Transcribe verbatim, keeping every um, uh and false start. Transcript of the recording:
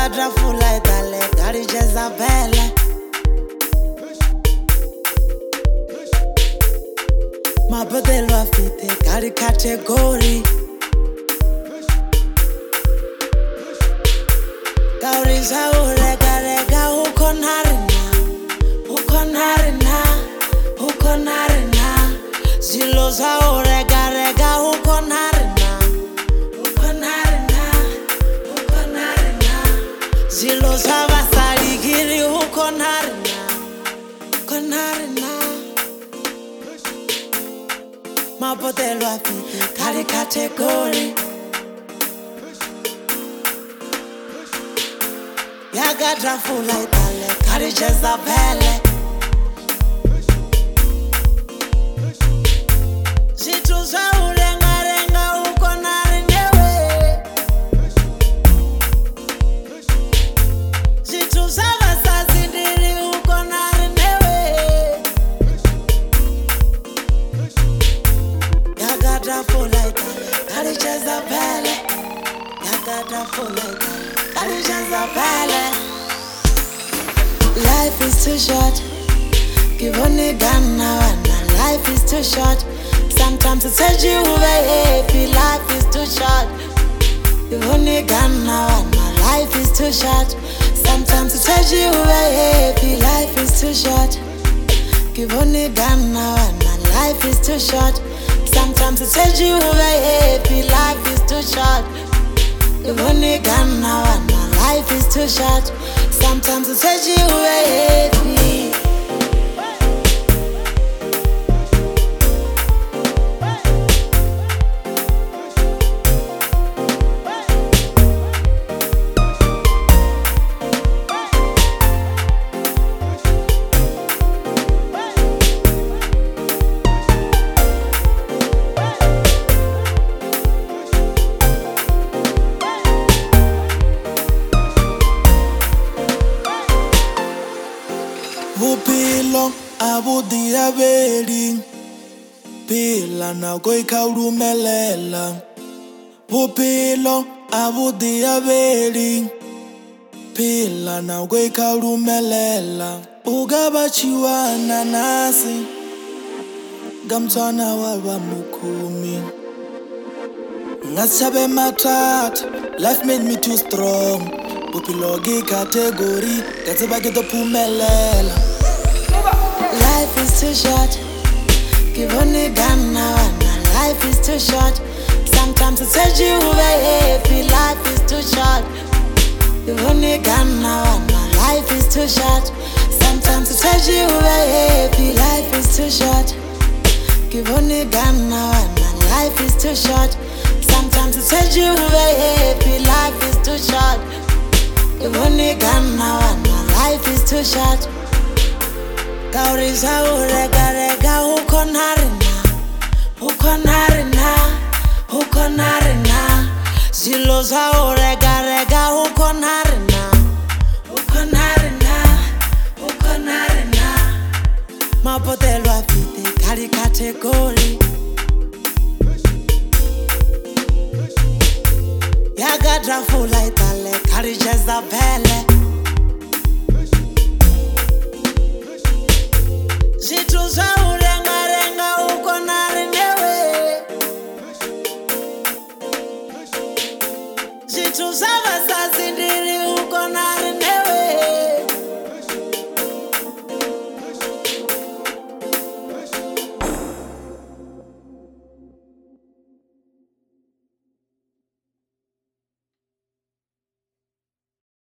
Yakadrafula itale, gari Jezabele. Mabodelo afite, gari category. Gauri zaure garega ukon harina, ukon harina, ukon harina. Zilo zaure garega ukon harina, ukon harina, ukon harina. Zilo zavasali giri ukon harina, ukon harina. Mabodelo afite, gari category. Yakadrafula itale, gari Jezabele. Zitu za urenga renga uko narinewe. Zitu za vasazi ndiri uko narinewe. Yakadrafula itale, gari Jezabele. Yakadrafula itale, gari Jezabele. Life is too short. Give only gun now and now. Life is too short. Sometimes it says you very happy. Life is too short. Give only gun now and now. Life is too short. Sometimes it says you very happy. Life is too short. Give only gun now and now. Life is too short. Sometimes it says you very happy. Life is too short. Give only gun now and now. Life is too short. Sometimes it says you were happy. Vupilo avudia veli pila na koikaulumelela. Vupilo avudia veli pila na koikaulumelela. Ugabachiwa nanasi gamtwana waba mukumi. Ngasabe matata, life made me too strong. Pupilogi category, katseba ke to phumelela. Life is too short. Give only gun now and now. Life is too short. Sometimes it says you very happy. Life is too short. Give only gun now and now. Life is too short. Sometimes it says you very happy. Life is too short. Give only gun now and now. Life is too short. Sometimes it says you very happy. Life is too short. Give only gun now and now. Life is too short. Gauri zaure garega ukon harina, ukon harina, ukon harina. Zilo zaure garega ukon harina, ukon harina, ukon harina. Mabodelo afite, gari category. Yakadrafula itale, gari Jezabele.